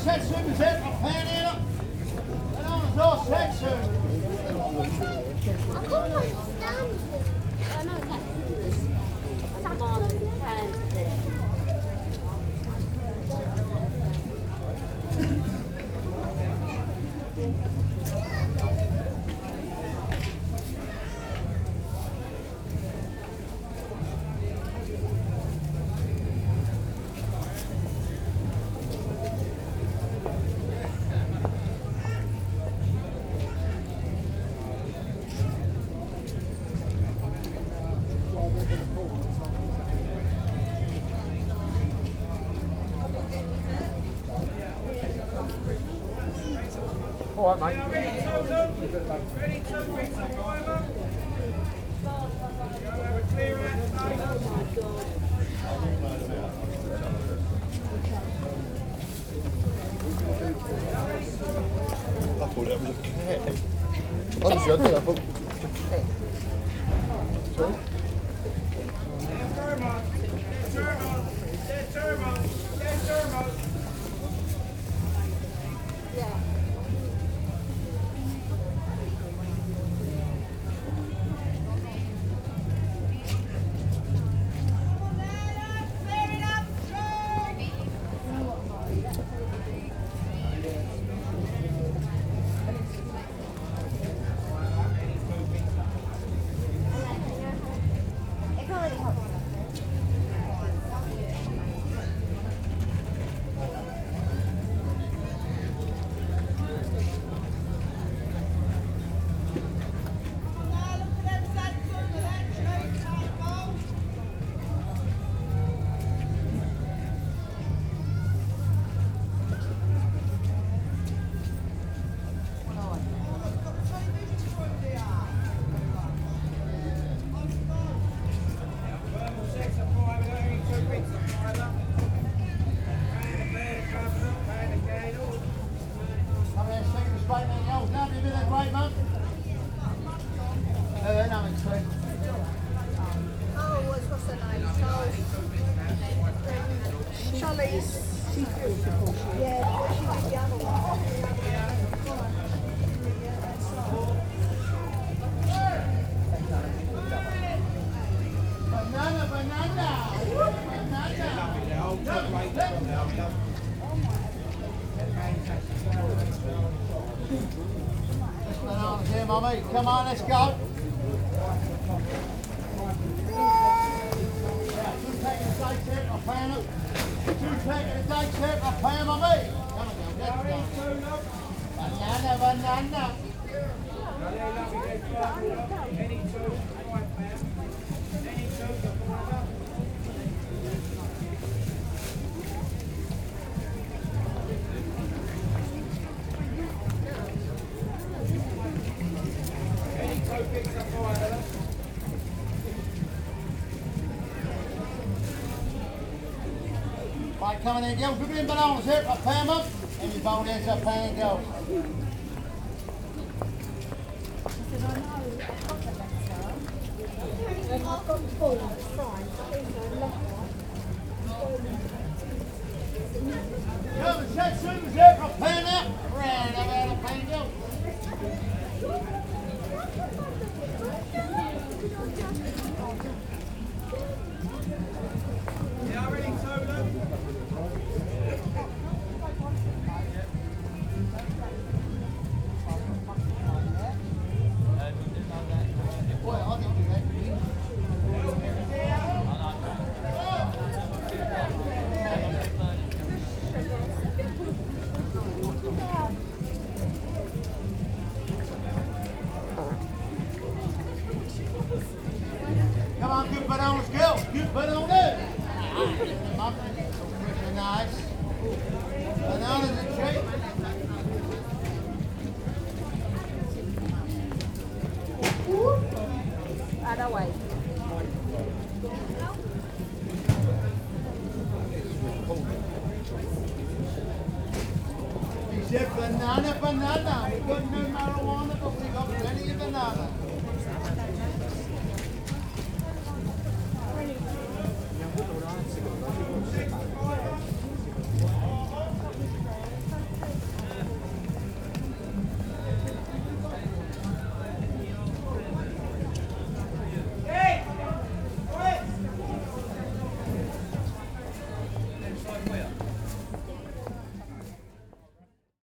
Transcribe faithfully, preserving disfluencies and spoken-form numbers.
Setsu bezet op Panera. Bananas all Setsu. I can't like stand it. I know it's like on and this. All right, mate. Ready to Ready to reach the driver. Go over clear out. I thought that was a cat. Honestly, I did. I thought it was a cat. Sorry? Turbo. Turbo. Dead turbo. Dead turbo. Yeah. It can really help. Come here, stick the straight man yells. Now, have you been a great man? Uh, no, it's sweet. Oh, what's, what's her name? Charles. Charlize. She's beautiful. Yeah, she did the other one. Banana, banana. Banana. Let's bananas here, mummy. Come on, let's go. Two taking a day trip, I'll pay them. Two taking a day trip, I'll pay them, mummy. Come on, girl, let's go. Banana, banana. Any two, right, man. Any two, the driver. Any two picks up driver. Right, come on in, girls. We're doing bananas here, I'll pay them up. And you bowl ends up paying girls. I've got full, it's fine. Come and set Susan's here, I'll pay them up. Round about a paying girls. Yeah, ready to look. Boy, I didn't do that. Come on, good bananas, girls. Good bananas. Fresh and nice. Bananas are cheap. Other way. He said banana, banana. We've got no marijuana, but we've got plenty of banana.